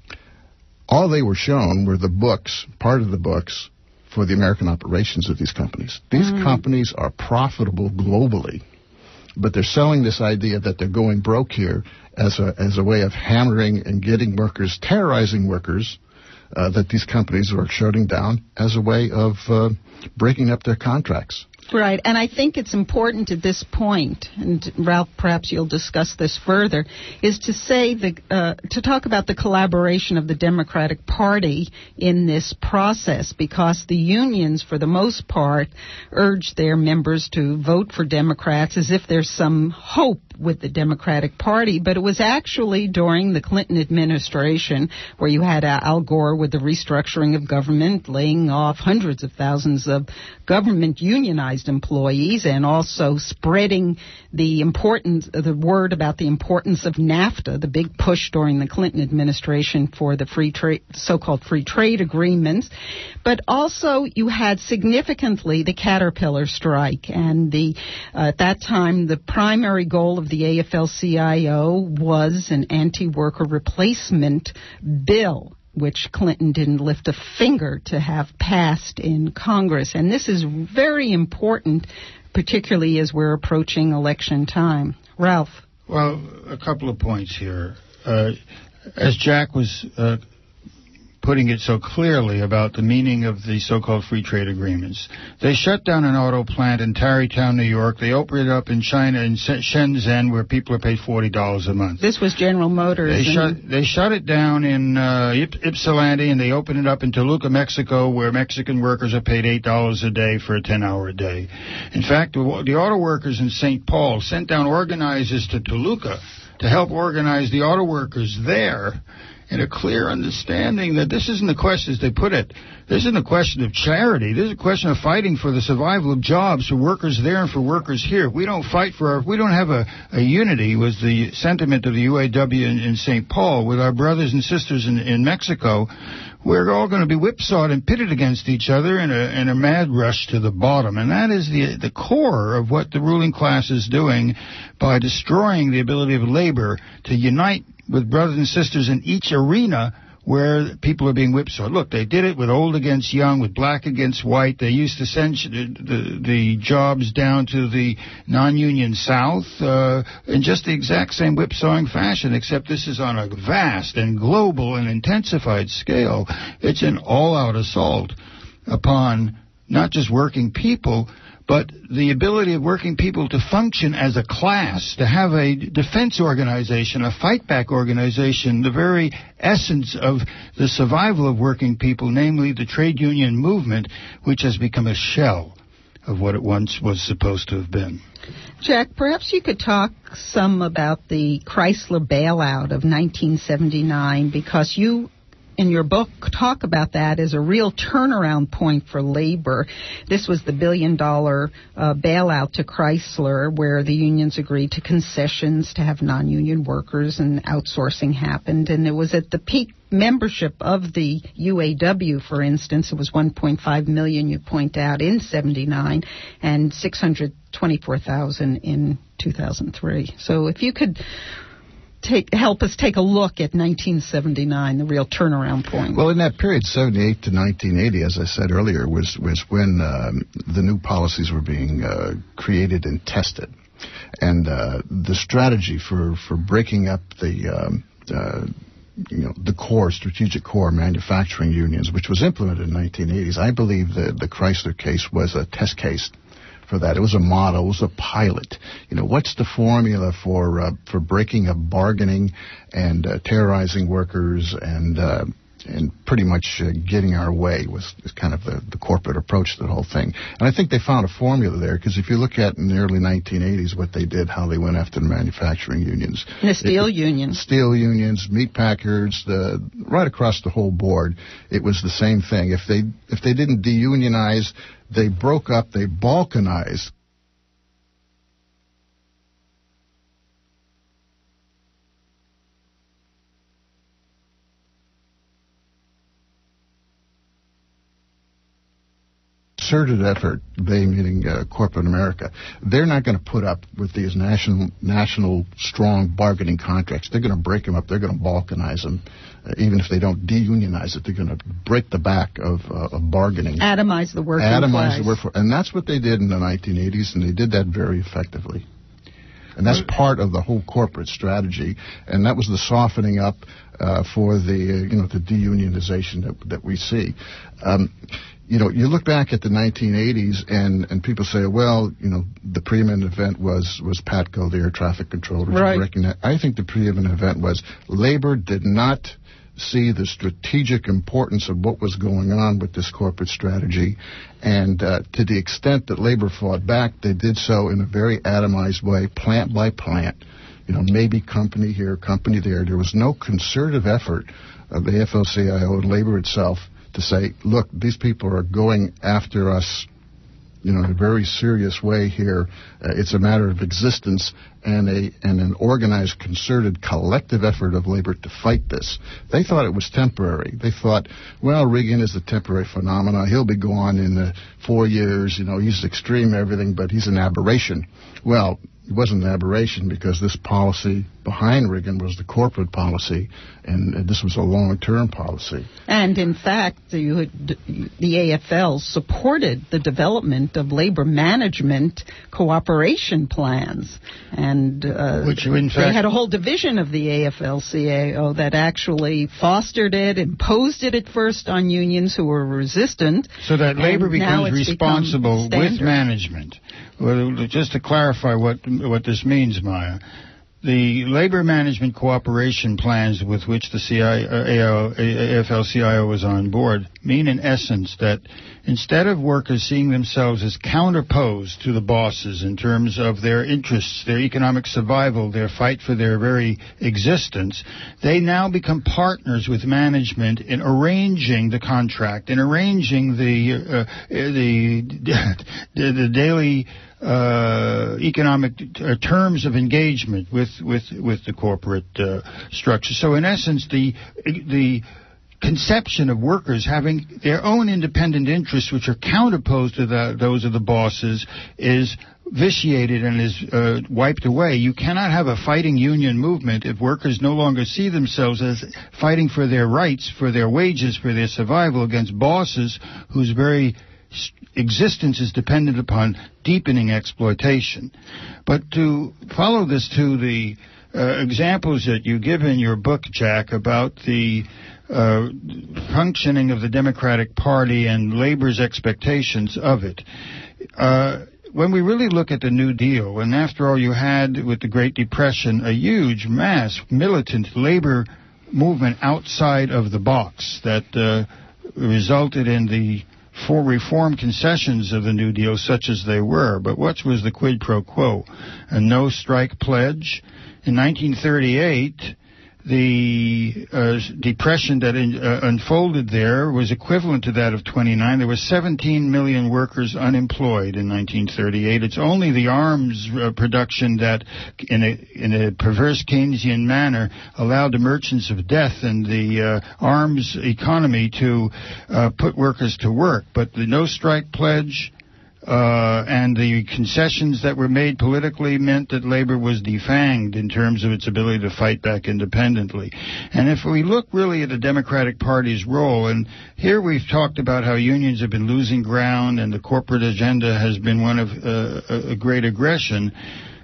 all they were shown were the books, part of the books, for the American operations of these companies. These mm. companies are profitable globally, but they're selling this idea that they're going broke here as a as a way of hammering and getting workers, terrorizing workers, uh, that these companies are shutting down as a way of uh, breaking up their contracts. Right, and I think it's important at this point, and Ralph, perhaps you'll discuss this further, is to say the uh, to talk about the collaboration of the Democratic Party in this process, because the unions, for the most part, urge their members to vote for Democrats as if there's some hope with the Democratic Party, but it was actually during the Clinton administration where you had uh, Al Gore with the restructuring of government, laying off hundreds of thousands of government unionized employees, and also spreading the importance, the word about the importance of NAFTA, the big push during the Clinton administration for the free trade, so-called free trade agreements. But also you had significantly the Caterpillar strike, and the uh, at that time the primary goal of the A F L C I O was an anti-worker replacement bill, which Clinton didn't lift a finger to have passed in Congress. And this is very important, particularly as we're approaching election time. Ralph? Well, a couple of points here. Uh, as Jack was uh, putting it so clearly about the meaning of the so-called free trade agreements, they shut down an auto plant in Tarrytown, New York. They opened it up in China, in Shenzhen, where people are paid forty dollars a month. This was General Motors. They shut they shut it down in uh, Ypsilanti, and they opened it up in Toluca, Mexico, where Mexican workers are paid eight dollars a day for a ten-hour day. In fact, the, the auto workers in Saint Paul sent down organizers to Toluca to help organize the auto workers there, in a clear understanding that this isn't a question, as they put it, this isn't a question of charity. This is a question of fighting for the survival of jobs for workers there and for workers here. If we don't fight for our, if we don't have a, a unity, was the sentiment of the U A W in, in Saint Paul, with our brothers and sisters in, in Mexico, we're all going to be whipsawed and pitted against each other in a, in a mad rush to the bottom. And that is the, the core of what the ruling class is doing by destroying the ability of labor to unite with brothers and sisters in each arena where people are being whipsawed. Look, they did it with old against young, with black against white. They used to send the, the, the jobs down to the non-union South uh, in just the exact same whipsawing fashion, except this is on a vast and global and intensified scale. It's an all-out assault upon not just working people, but the ability of working people to function as a class, to have a defense organization, a fight-back organization, the very essence of the survival of working people, namely the trade union movement, which has become a shell of what it once was supposed to have been. Jack, perhaps you could talk some about the Chrysler bailout of nineteen seventy-nine, because you, in your book, talk about that as a real turnaround point for labor. This was the billion-dollar uh, bailout to Chrysler, where the unions agreed to concessions to have non-union workers, and outsourcing happened. And it was at the peak membership of the U A W, for instance. It was one point five million, you point out, in seventy-nine, and six hundred twenty-four thousand in two thousand three. So if you could Take, help us take a look at nineteen seventy-nine, the real turnaround point. Well, in that period, seventy-eight to nineteen eighty, as I said earlier, was was when um, the new policies were being uh, created and tested, and uh, the strategy for, for breaking up the um, uh, you know the core strategic core manufacturing unions, which was implemented in the nineteen eighties. I believe the the Chrysler case was a test case for that. It was a model. It was a pilot. You know, what's the formula for uh, for breaking up bargaining and uh, terrorizing workers and uh, and pretty much uh, getting our way was, was kind of the, the corporate approach to the whole thing. And I think they found a formula there, because if you look at in the early nineteen eighties what they did, how they went after the manufacturing unions. The steel it, unions. Steel unions, meat packers, the, right across the whole board, it was the same thing. If they if they didn't deunionize, they broke up, they balkanized. Concerted effort, they meaning uh, corporate America, they're not going to put up with these national, national strong bargaining contracts. They're going to break them up. They're going to balkanize them. Uh, even if they don't deunionize it, they're going to break the back of, uh, of bargaining. Atomize the working Atomize class. the workforce. And that's what they did in the nineteen eighties, and they did that very effectively. And that's part of the whole corporate strategy. And that was the softening up uh, for the, uh, you know, the deunionization that, that we see. Um, You know, you look back at the nineteen eighties, and, and people say, well, you know, the preeminent event was, was PATCO, the air traffic controller. Right. That. I think the preeminent event was labor did not see the strategic importance of what was going on with this corporate strategy. And uh, to the extent that labor fought back, they did so in a very atomized way, plant by plant. You know, maybe company here, company there. There was no concerted effort of the A F L C I O and labor itself to say, look, these people are going after us, you know, in a very serious way here. Uh, it's a matter of existence and a and an organized, concerted, collective effort of labor to fight this. They thought it was temporary. They thought, well, Reagan is a temporary phenomenon. He'll be gone in uh, four years. You know, he's extreme everything, but he's an aberration. Well, it wasn't an aberration because this policy behind Reagan was the corporate policy, and uh, this was a long-term policy. And in fact, the, the A F L supported the development of labor management cooperation plans, and uh, Which, in fact, they had a whole division of the A F L C I O that actually fostered it, imposed it at first on unions who were resistant. So that labor becomes responsible with standard. management. Well, just to clarify what what this means, Maya, the labor management cooperation plans with which the C I, uh, A F L C I O was on board mean in essence that instead of workers seeing themselves as counterposed to the bosses in terms of their interests, their economic survival, their fight for their very existence, they now become partners with management in arranging the contract, in arranging the uh, the, the the daily Uh, economic uh, terms of engagement with with with the corporate uh, structure. So in essence, the the conception of workers having their own independent interests, which are counterposed to the, those of the bosses, is vitiated and is uh, wiped away. You cannot have a fighting union movement if workers no longer see themselves as fighting for their rights, for their wages, for their survival against bosses whose very existence is dependent upon deepening exploitation. But to follow this to the uh, examples that you give in your book, Jack, about the uh, functioning of the Democratic Party and labor's expectations of it, uh, when we really look at the New Deal, and after all you had with the Great Depression a huge mass militant labor movement outside of the box that uh, resulted in the for reform concessions of the New Deal, such as they were. But what was the quid pro quo? A no-strike pledge. In nineteen thirty-eight, the uh, depression that in, uh, unfolded there was equivalent to that of twenty-nine. There were seventeen million workers unemployed in nineteen thirty-eight. It's only the arms uh, production that, in a, in a perverse Keynesian manner, allowed the merchants of death and the uh, arms economy to uh, put workers to work. But the no-strike pledge Uh, and the concessions that were made politically meant that labor was defanged in terms of its ability to fight back independently. And if we look really at the Democratic Party's role, and here we've talked about how unions have been losing ground and the corporate agenda has been one of uh, a great aggression,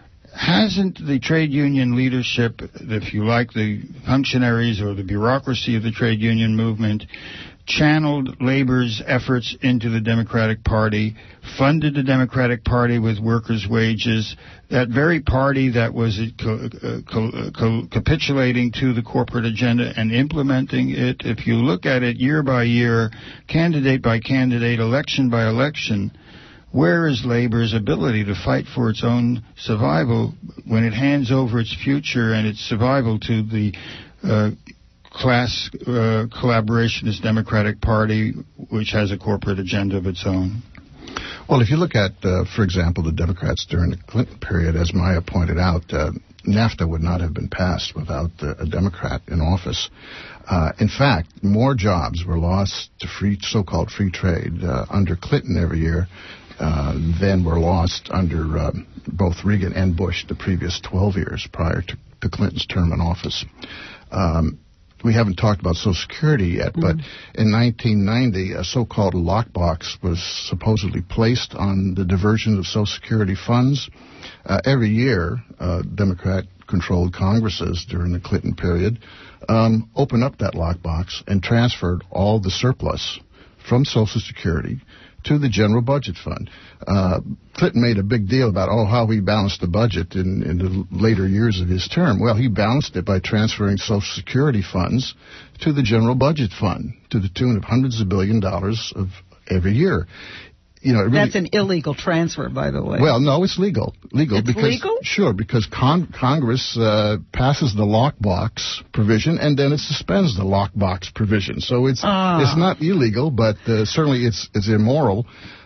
hasn't the trade union leadership, if you like, the functionaries or the bureaucracy of the trade union movement, channeled labor's efforts into the Democratic Party, funded the Democratic Party with workers' wages, that very party that was co- co- co- capitulating to the corporate agenda and implementing it. If you look at it year by year, candidate by candidate, election by election, where is labor's ability to fight for its own survival when it hands over its future and its survival to the uh, class uh, collaborationist Democratic Party, which has a corporate agenda of its own? Well, if you look at, uh, for example, the Democrats during the Clinton period, as Maya pointed out, uh, NAFTA would not have been passed without uh, a Democrat in office. Uh, in fact, more jobs were lost to free, so-called free trade uh, under Clinton every year uh, than were lost under uh, both Reagan and Bush the previous twelve years prior to, to Clinton's term in office. Um, We haven't talked about Social Security yet, but mm-hmm. in nineteen ninety, a so-called lockbox was supposedly placed on the diversion of Social Security funds. Uh, every year, uh, Democrat-controlled Congresses during the Clinton period um, opened up that lockbox and transferred all the surplus from Social Security to the general budget fund. Uh, Clinton made a big deal about, oh, how he balanced the budget in, in the later years of his term. Well, he balanced it by transferring Social Security funds to the general budget fund to the tune of hundreds of billion dollars of every year. You know, it really, that's an illegal transfer, by the way. Well, no, it's legal. Legal it's because legal? Sure, because con- Congress uh, passes the lockbox provision and then it suspends the lockbox provision. So it's ah. it's not illegal, but uh, certainly it's it's immoral.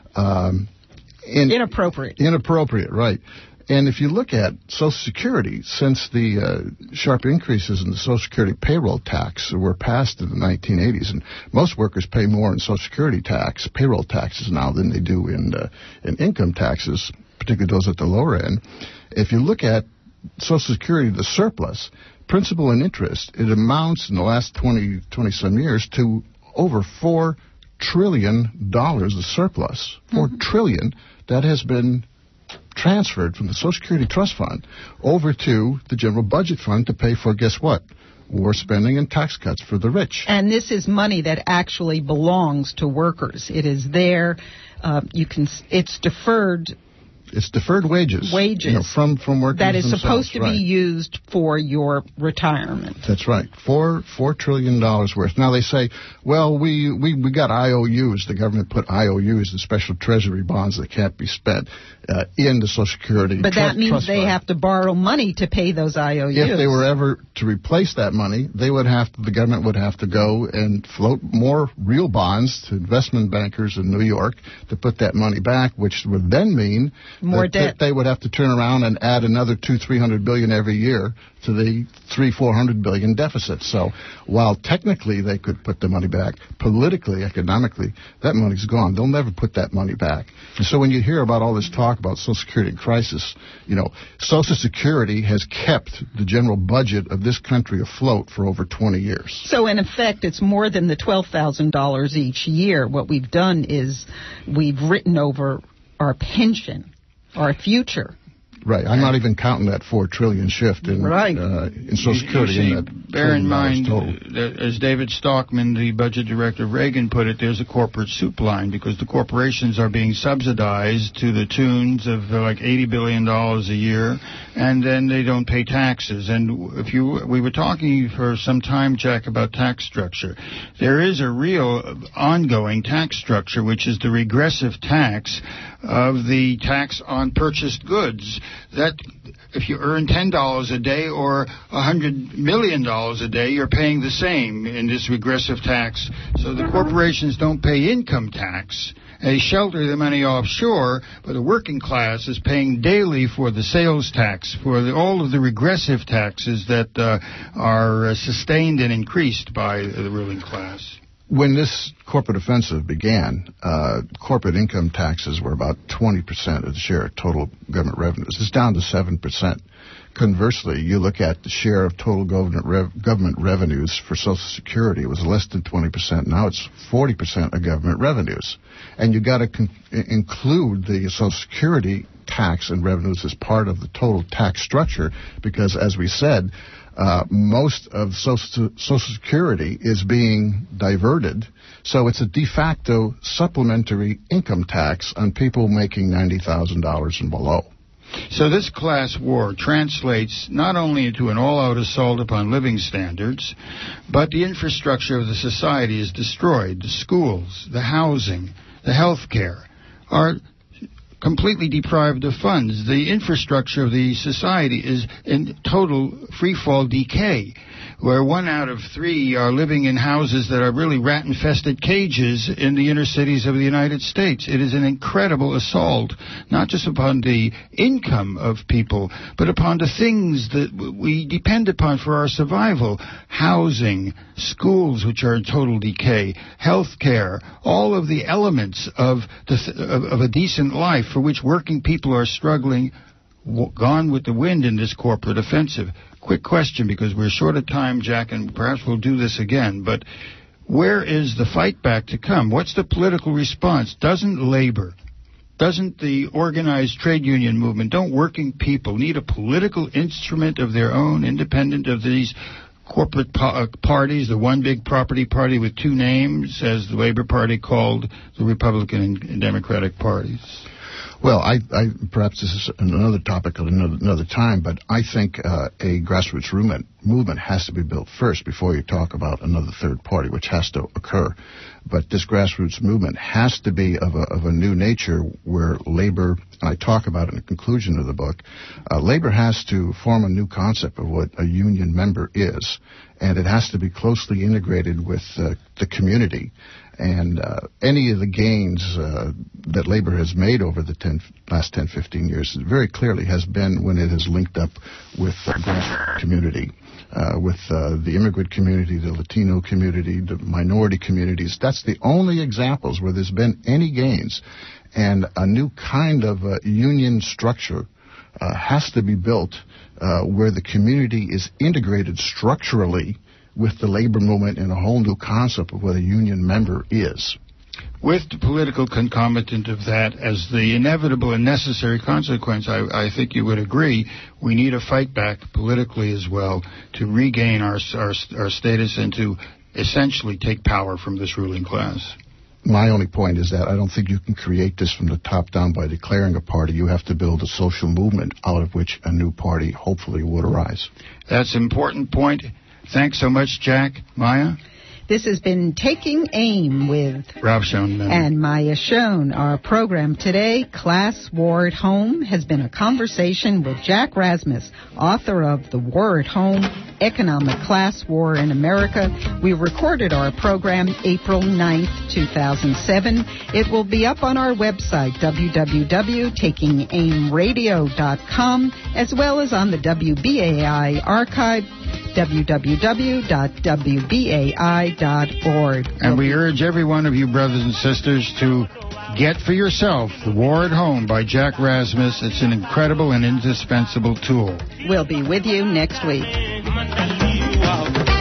Um, in, inappropriate. Inappropriate, right. And if you look at Social Security, since the uh, sharp increases in the Social Security payroll tax were passed in the nineteen eighties, and most workers pay more in Social Security tax, payroll taxes now than they do in uh, in income taxes, particularly those at the lower end. If you look at Social Security, the surplus, principal and interest, it amounts in the last twenty, twenty-some years to over four trillion dollars of surplus. Four mm-hmm. trillion that has been transferred from the Social Security Trust Fund over to the General Budget Fund to pay for, guess what? War spending and tax cuts for the rich. And this is money that actually belongs to workers. It is there. Uh, you can. It's deferred. It's deferred wages. Wages. You know, from, from workers that is themselves. supposed to right. be used for your retirement. That's right. Four four trillion dollars worth. Now they say, well, we, we, we got I O Us. The government put I O Us, the special treasury bonds that can't be spent, uh, in the Social Security But tr- that means trust they fund. have to borrow money to pay those I O Us. If they were ever to replace that money, they would have to, the government would have to go and float more real bonds to investment bankers in New York to put that money back, which would then mean more that, debt. that they would have to turn around and add another two, three hundred billion every year to the three, four hundred billion deficit. So while technically they could put the money back, politically, economically, that money's gone. They'll never put that money back. And so when you hear about all this talk about Social Security crisis, you know, Social Security has kept the general budget of this country afloat for over twenty years. So in effect, it's more than the twelve thousand dollars each year. What we've done is we've written over our pension, our future. Right. I'm not even counting that four trillion shift in right. uh, in Social Security. You see, in that bear in mind, total. that as David Stockman, the budget director of Reagan, put it, there's a corporate soup line because the corporations are being subsidized to the tunes of uh, like eighty billion dollars a year, and then they don't pay taxes. And if you, we were talking for some time, Jack, about tax structure. There is a real ongoing tax structure, which is the regressive tax of the tax on purchased goods. That if you earn ten dollars a day or one hundred million dollars a day, you're paying the same in this regressive tax. So the corporations don't pay income tax. They shelter the money offshore, but the working class is paying daily for the sales tax, for the, all of the regressive taxes that uh, are uh, sustained and increased by the ruling class. When this corporate offensive began, uh, corporate income taxes were about twenty percent of the share of total government revenues. It's down to seven percent. Conversely, you look at the share of total government rev- government revenues for Social Security, it was less than twenty percent. Now it's forty percent of government revenues. And you got to con- include the Social Security tax and revenues as part of the total tax structure because, as we said, uh, most of Social, Social Security is being diverted. So it's a de facto supplementary income tax on people making ninety thousand dollars and below. So this class war translates not only into an all-out assault upon living standards, but the infrastructure of the society is destroyed. The schools, the housing, the health care are completely deprived of funds. The infrastructure of the society is in total free-fall decay, where one out of three are living in houses that are really rat-infested cages in the inner cities of the United States. It is an incredible assault, not just upon the income of people, but upon the things that we depend upon for our survival. Housing, schools, which are in total decay, health care, all of the elements of, the, of, of a decent life for which working people are struggling, gone with the wind in this corporate offensive. Quick question, because we're short of time, Jack, and perhaps we'll do this again, but where is the fight back to come? What's the political response? Doesn't labor, doesn't the organized trade union movement, don't working people need a political instrument of their own, independent of these corporate po- parties, the one big property party with two names, as the Labor Party called the Republican and Democratic parties? Well, I, I perhaps this is another topic at another, another time, but I think uh, a grassroots movement, movement has to be built first before you talk about another third party, which has to occur. But this grassroots movement has to be of a, of a new nature where labor, and I talk about it in the conclusion of the book, uh, labor has to form a new concept of what a union member is, and it has to be closely integrated with uh, the community. And uh, any of the gains uh, that labor has made over the ten, last ten, fifteen years very clearly has been when it has linked up with the grassroots community, uh, with uh, the immigrant community, the Latino community, the minority communities. That's the only examples where there's been any gains. And a new kind of uh, union structure uh, has to be built uh, where the community is integrated structurally with the labor movement and a whole new concept of what a union member is. With the political concomitant of that as the inevitable and necessary consequence, I, I think you would agree, we need a fight back politically as well to regain our, our, our status and to essentially take power from this ruling class. My only point is that I don't think you can create this from the top down by declaring a party. You have to build a social movement out of which a new party hopefully would arise. That's an important point. Thanks so much, Jack. Maya? This has been Taking Aim with Rob Schoen and Maya Schoen. Our program today, Class War at Home, has been a conversation with Jack Rasmus, author of The War at Home, Economic Class War in America. We recorded our program April ninth, two thousand seven. It will be up on our website, w w w dot taking aim radio dot com, as well as on the W B A I archive, w w w dot w b a i dot org. And we urge every one of you, brothers and sisters, to get for yourself The War at Home by Jack Rasmus. It's an incredible and indispensable tool. We'll be with you next week.